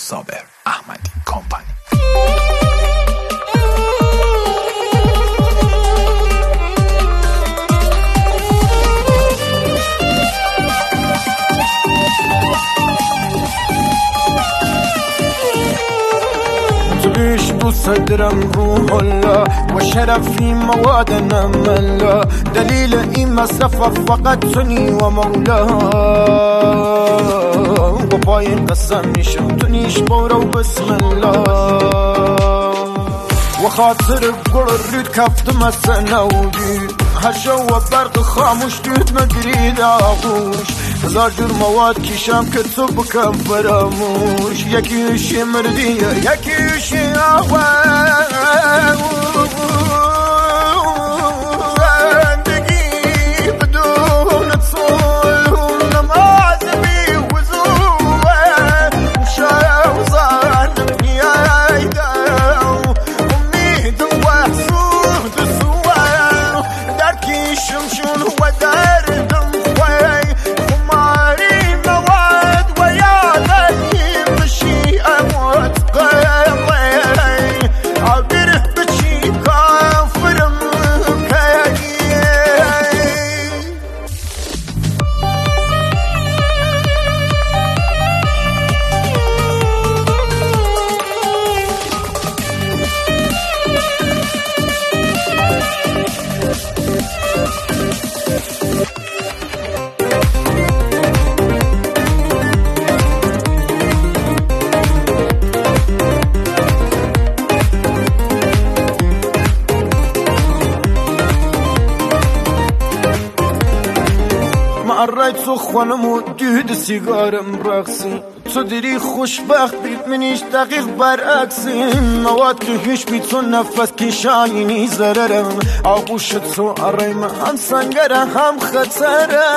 صابر احمدی کمپانی. تعيش بصدرم روح الله وشرفي مواد نملا دليل إما صفى فقط سني ومولاه وباين قسمي شمتنيش بورا وبسم الله وخاطر بقرد كفت مسنا وديد هشو برق خاموش ديت مدريد آغوش هزار جور مواد کشم که تو بکن فراموش یکیشی مردیه یکیشی آوان زندگی بدون تصول نماز بی وزوه وشاو ظالم یایده امید وحسود سوه درکی شمشون و دردم خوی قريت سخوان مودود سيجارم رقصي صدري خوشبخت بيت منيش دقيق برعكسي مواد که هیچ بیتون نفس که شاینی ضررم آغوشت سو عریم هم سنگره هم خطره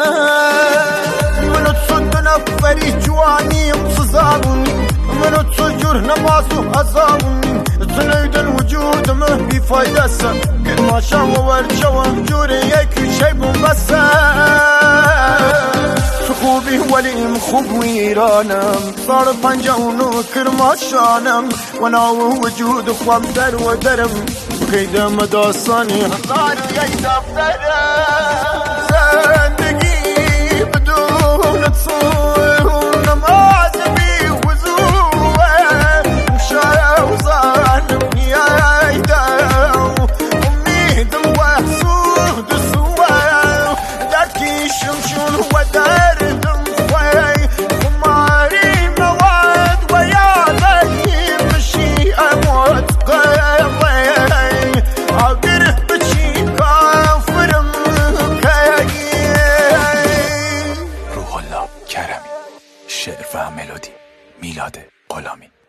منو تو دو نفری جوانیم سزارونی منو تو جور نماسو هزارونی تنيدن وجودم بفايدة سا كل ما شاو ورجوا جوري يكي شي بمسا خوبی ولیم خوب ویرانم صار پنجاونو کرماشانم و ناو وجود خوام در و درم قیدم داستانی هزار یک دفترم زندگی بدون تصور نماز بی وزوه وشاو ظالم یایدم امید وحسود سوه درکی شمشون و در شعر و ملودی میلاد غلامی.